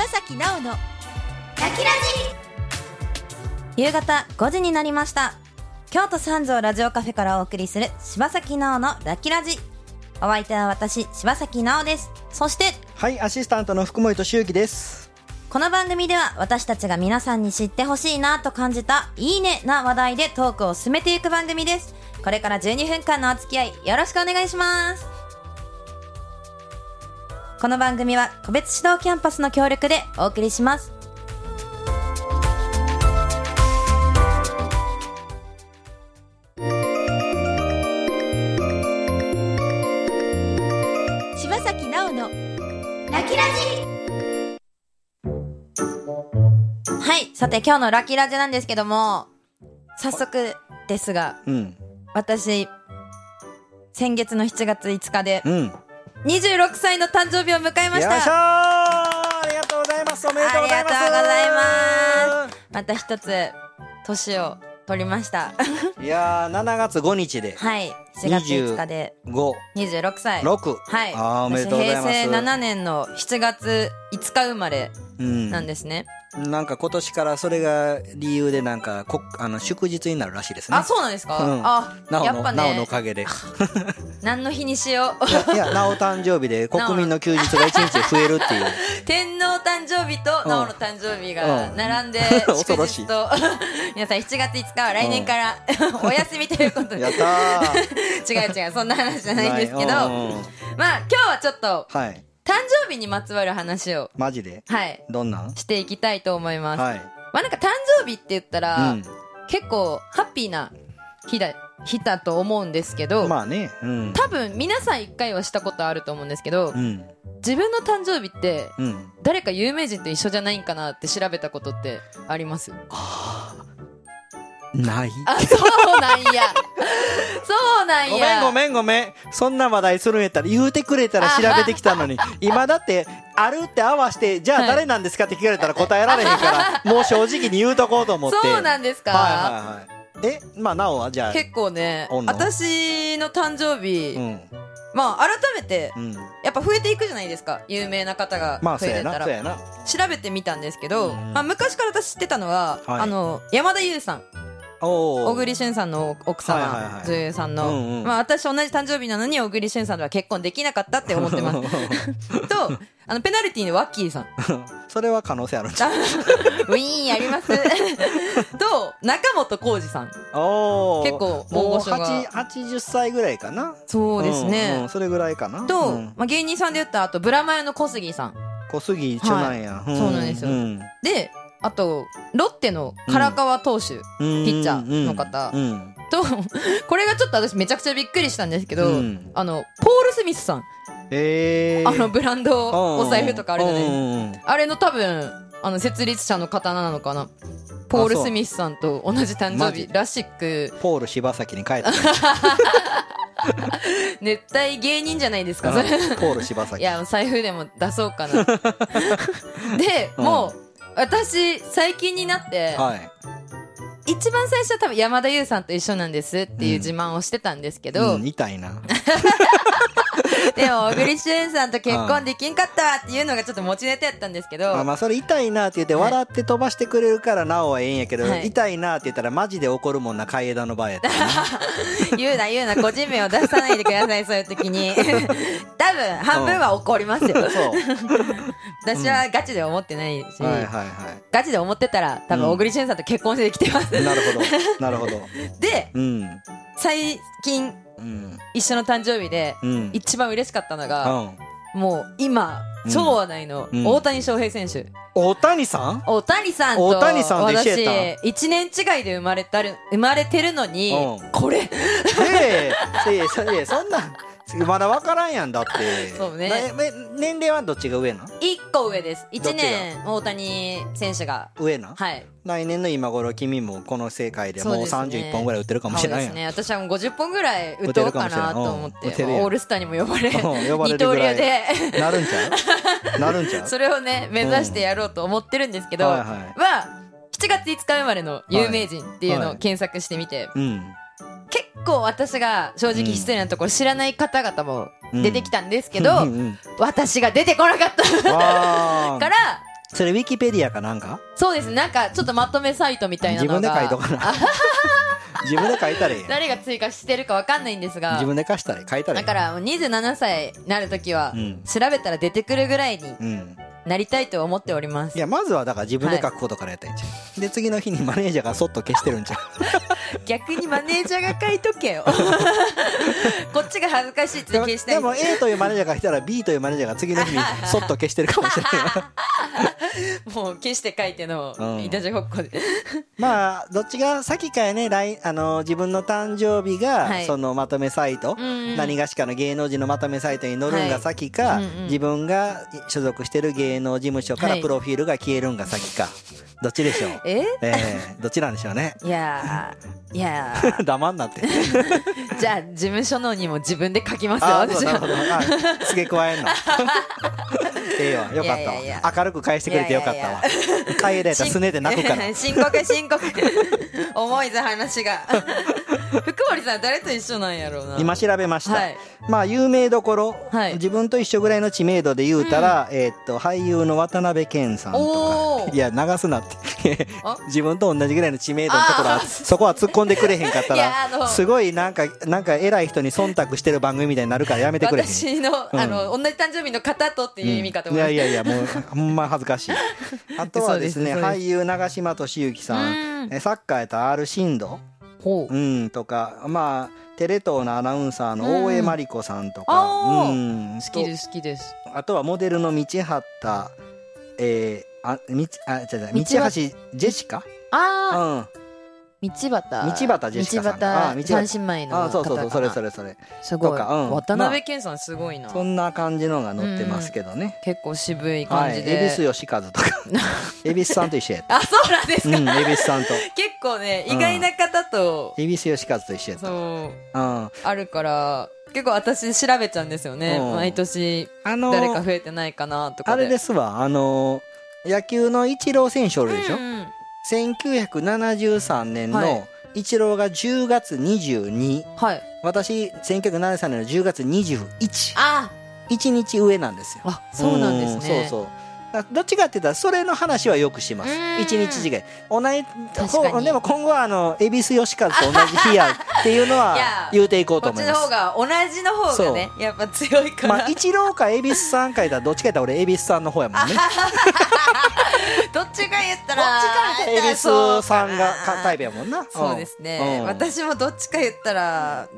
崎直のラキラジ。夕方5時になりました。京都三条ラジオカフェからお送りする柴崎直のラキラジ。お相手は私柴崎直です。そしてはい、アシスタントの福森俊之です。 この番組では私たちが皆さんに知ってほしいなと感じたいいねな話題でトークを進めていく番組です。これから12分間のお付き合いよろしくお願いします。この番組は個別指導キャンパスの協力でお送りします。 柴崎直のラキラジ。 はい、さて今日のラキラジなんですけども、早速ですが、私先月の7月5日で、26歳の誕生日を迎えました。 よいしょー、ありがとうございます。おめでとうございます。 ありがとうございます。また一つ年を取りましたいやー、7月5日ではい、4月5日で26歳。 6。 はい、 おめでとうございます。 平成7年の7月5日生まれなんですね。 なんか今年からそれが理由でなんか祝日になるらしいですね。 あ、そうなんですか。やっぱね、 なおのおかげで何の日にしよういや、なお誕生日で国民の休日が1日増えるっていう天皇誕生日となおの誕生日が並んで祝日と皆さん7月5日は来年からお休みということでやったー違うそんな話じゃないんですけど、まあ今日はちょっと、はい、誕生日にまつわる話をマジで、 はい、 どんなんしていきたいと思います。 はい、 まあなんか誕生日って言ったら、結構ハッピーな日だと思うんですけど、 まあね、 多分皆さん一回はしたことあると思うんですけど、自分の誕生日って、誰か有名人と一緒じゃないんかなって調べたことってあります？ ない。 あ、そうなんやそうなんや。 ごめん。そんな話題するんやったら言うてくれたら調べてきたのに今だってあるって合わせて、じゃあ誰なんですかって聞かれたら答えられへんからもう正直に言うとこうと思って。 そうなんですか。 はい。まあなおはじゃあ結構ね、私の誕生日、まあ改めて、やっぱ増えていくじゃないですか、有名な方が増えてたら。そうやな。調べてみたんですけど、昔から私知ってたのは、山田優さん、小栗旬さんの奥様、女優さんの、まあ私同じ誕生日なのに小栗旬さんとは結婚できなかったって思ってますと、ペナルティーのワッキーさんそれは可能性あるんちゃうウィーンやりますと、中本浩二さん、結構大御所が 80歳ぐらいかな。 そうですね、 それぐらいかなと、まあ、芸人さんで言ったら、あとブラマヨの小杉さん。 小杉一緒なんや、 そうなんですよ、で、あとロッテの唐川投手、ピッチャーの方、とこれがちょっと私めちゃくちゃびっくりしたんですけど、ポール・スミスさん、ブランドお財布とかあるじゃないですか、あれの多分設立者の方なのかな。ポール・スミスさんと同じ誕生日らしく、 ポール柴崎に帰った熱帯芸人じゃないですかそれ。 ポール柴崎、 いや財布でも出そうかなで、もう私最近になって、一番最初は多分山田優さんと一緒なんですっていう自慢をしてたんですけど、 痛いなでも小栗旬さんと結婚できんかったっていうのがちょっと持ちネタやったんですけど、 まあそれ痛いなって言って笑って飛ばしてくれるからなおはええんやけど、痛いなって言ったらマジで怒るもんな、海江田の場合やったら言うな個人名を出さないでくださいそういう時に多分半分は怒りますよ、私はガチで思ってないし、ガチで思ってたら多分小栗旬さんと結婚してきてますなるほどで、最近一緒の誕生日で一番嬉しかったのが、もう今超話題の大谷翔平選手。 大谷さんと私1年違いで生まれてるのに、これそんなまだ分からんやんだって。 そうね。 年齢はどっちが上なの ？1個上です。1年大谷選手が上な。 はい。 来年の今頃君もこの世界でもう31本ぐらい打ってるかもしれないやん。 そうですね。私はもう50本ぐらい打とうかなと思って、オールスターにも呼ばれ二刀流でなるんちゃうそれをね目指してやろうと思ってるんですけど、7月5日生まれの有名人っていうのを検索してみて、結構私が正直失礼なところ知らない方々も出てきたんですけど、私が出てこなかったからそれウィキペディアかなんか？ そうですね、なんかちょっとまとめサイトみたいなのが自分で書いとかな自分で書いたらいい。 誰が追加してるかわかんないんですが、 自分で書いたらいい。 だからもう27歳になるときは、調べたら出てくるぐらいになりたいと思っております。 いや、まずはだから自分で書くことからやったらいいんちゃう。で次の日にマネージャーがそっと消してるんちゃう逆にマネージャーが書いとけよこっちが恥ずかしいって消したい。 でも A というマネージャーが来たら B というマネージャーが次の日にそっと消してるかもしれないもう消して書いてのいたちごっこでまあどっちが先かやね。自分の誕生日がそのまとめサイト、何がしかの芸能人のまとめサイトに載るんが先か、自分が所属してる芸能事務所からプロフィールが消えるんが先か、どっちでしょう。どっちなんでしょうね。いや黙んなってじゃあ事務所のにも自分で書きますよ。 私は付け加えんのええわ、よかったわ。明るく返してくれてよかったわ。帰れたらすねで泣くから深刻重いぞ話が福森さん誰と一緒なんやろうな。 今調べました、まあ有名どころ、自分と一緒ぐらいの知名度で言うたら、俳優の渡辺謙さんとか。いや流すなって自分と同じぐらいの知名度のところはそこは突っ込んでくれへんかったらすごいなんか偉い人に忖度してる番組みたいになるからやめてくれへん。 私の同じ誕生日の方とっていう意味かと思います。 いやもうほんま恥ずかしいあとはですね、俳優長嶋俊幸さん、サッカーやったら R シンドとか、まあテレ東のアナウンサーの大江真理子さんとか、 好きですあとはモデルの道端道橋ジェシカ、 道端ジェシカさん、三姉妹の方かな。 そうそれすごい、渡辺謙さんすごいな。 そんな感じのが載ってますけどね。 結構渋い感じで、 恵比寿吉和とか恵比寿さんと一緒やった。 そうなんですか。 恵比寿さんと結構ね意外な方と恵比寿吉和と一緒やった。 そうあるから結構私調べちゃうんですよね、毎年誰か増えてないかなとかで。 あれですわ、野球のイチロー選手おるでしょ、1973年のイチローが10月22、私1973年の10月21、1日上なんですよ。 そうなんですね。 そうどっちかって言ったらそれの話はよくします。1日違いでも今後は恵比寿吉和と同じ日やっていうのは言うていこうと思います。 こっちの方が同じの方がねやっぱ強いから。 イチローか恵比寿さんかいだらどっちか言ったら俺恵比寿さんの方やもんねどっちが言ったら恵比寿さんがタイプやもんな。 そうですね、私もどっちか言ったら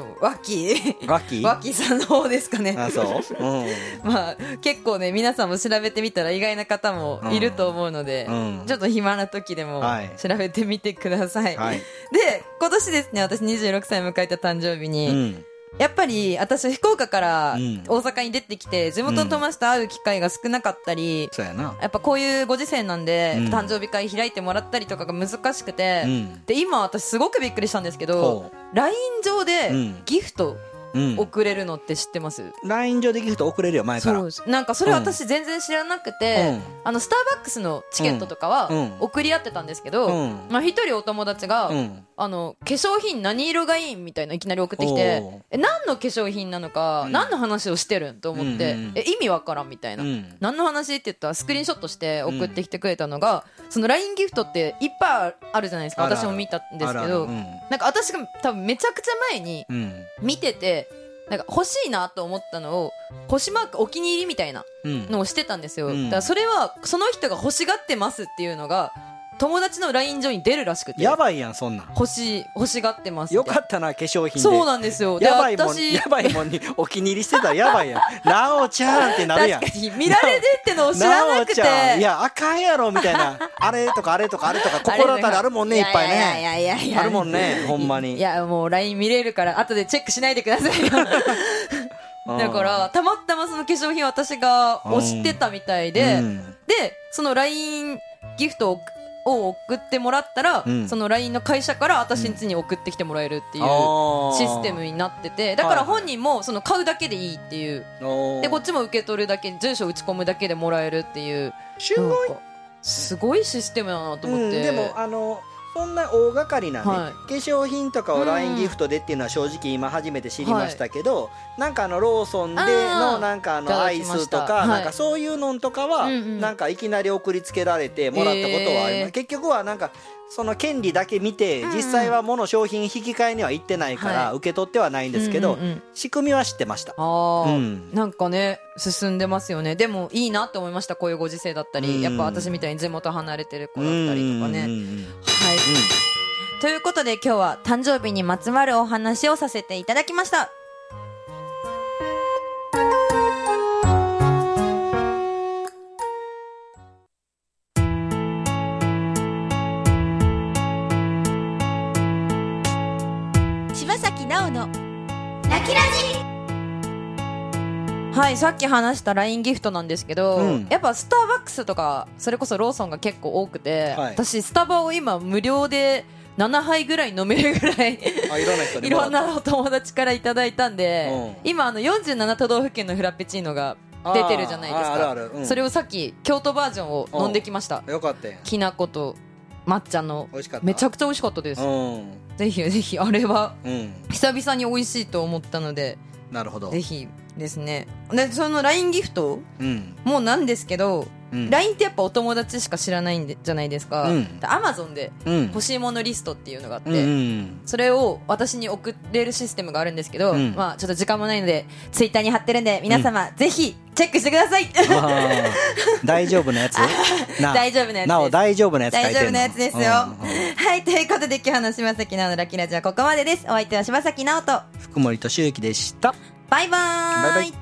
脇さんの方ですかね。まあ結構ね皆さんも調べてみたら意外な方もいると思うので、ちょっと暇な時でも調べてみてください。で今年ですね、私26歳迎えた誕生日に、やっぱり私福岡から大阪に出てきて地元の友達と会う機会が少なかったり、やっぱこういうご時世なんで誕生日会開いてもらったりとかが難しくて、で今私すごくびっくりしたんですけど LINE 上でギフト送れるのって知ってます ？LINE 上でギフト送れるよ前から。 なんかそれ私全然知らなくて、スターバックスのチケットとかは送り合ってたんですけど、一人お友達が化粧品何色がいいみたいないきなり送ってきて、何の化粧品なのか何の話をしてるんと思って、意味わからんみたいな、何の話って言ったらスクリーンショットして送ってきてくれたのが、その LINE ギフトっていっぱいあるじゃないですか。私も見たんですけど、なんか私が多分めちゃくちゃ前に見てて、なんか欲しいなと思ったのを星マークお気に入りみたいなのをしてたんですよ、だからそれはその人が欲しがってますっていうのが友達の LINE 上に出るらしくて。 やばいやんそんなん。 欲しがってますって。 よかったな化粧品で。 そうなんですよ。 やばいもんにお気に入りしてたらやばいやんなおちゃんってなるやん。 確かに見られてってのを知らなくて、 いやあかんやろみたいなあれとか心当たりあるもんね、いっぱいね。あるもんねほんまに。 いやもう LINE 見れるから後でチェックしないでくださいよだからたまたまその化粧品私が推してたみたいで、でその LINE ギフトを送ってもらったら、その LINE の会社から私ん家に送ってきてもらえるっていうシステムになってて、だから本人もその買うだけでいいっていう、でこっちも受け取るだけ、住所打ち込むだけでもらえるっていう、すごいシステムだなと思って。 でもそんな大掛かりなね、化粧品とかを LINE ギフトでっていうのは正直今初めて知りましたけど、なんかローソンでのなんかアイスとかなんかそういうのとかはなんかいきなり送りつけられてもらったことはあります。結局はなんかその権利だけ見て実際は物商品引き換えには行ってないから受け取ってはないんですけど、仕組みは知ってました。 なんかね進んでますよね。でもいいなって思いました。こういうご時世だったり、やっぱ私みたいに地元離れてる子だったりとかね。はい、ということで今日は誕生日にまつわるお話をさせていただきました。 柴崎奈緒の泣きラジ。 はい、さっき話した LINE ギフトなんですけど、やっぱスターバックスとかそれこそローソンが結構多くて、私スタバを今無料で7杯ぐらい飲めるぐらいいろんなお友達からいただいたんで、今47都道府県のフラペチーノが出てるじゃないですか。それをさっき京都バージョンを飲んできました。 よかったよ。 きな粉と抹茶のめちゃくちゃ美味しかったです。ぜひぜひあれは久々に美味しいと思ったので、 なるほど、 ぜひですね。でその LINE ギフトもなんですけど、LINE ってやっぱお友達しか知らないんでじゃないですか。Amazon で欲しいものリストっていうのがあって、それを私に送れるシステムがあるんですけど、まあちょっと時間もないのでツイッターに貼ってるんで皆様ぜひチェックしてください。 大丈夫なやつ大丈夫なやつです。 なお大丈夫なやつ書いてんの。 大丈夫なやつですよ。はい、ということで今日の柴崎奈緒のラッキーラジオはここまでです。お相手は柴崎奈緒と福森俊之でした。 バイバーイ。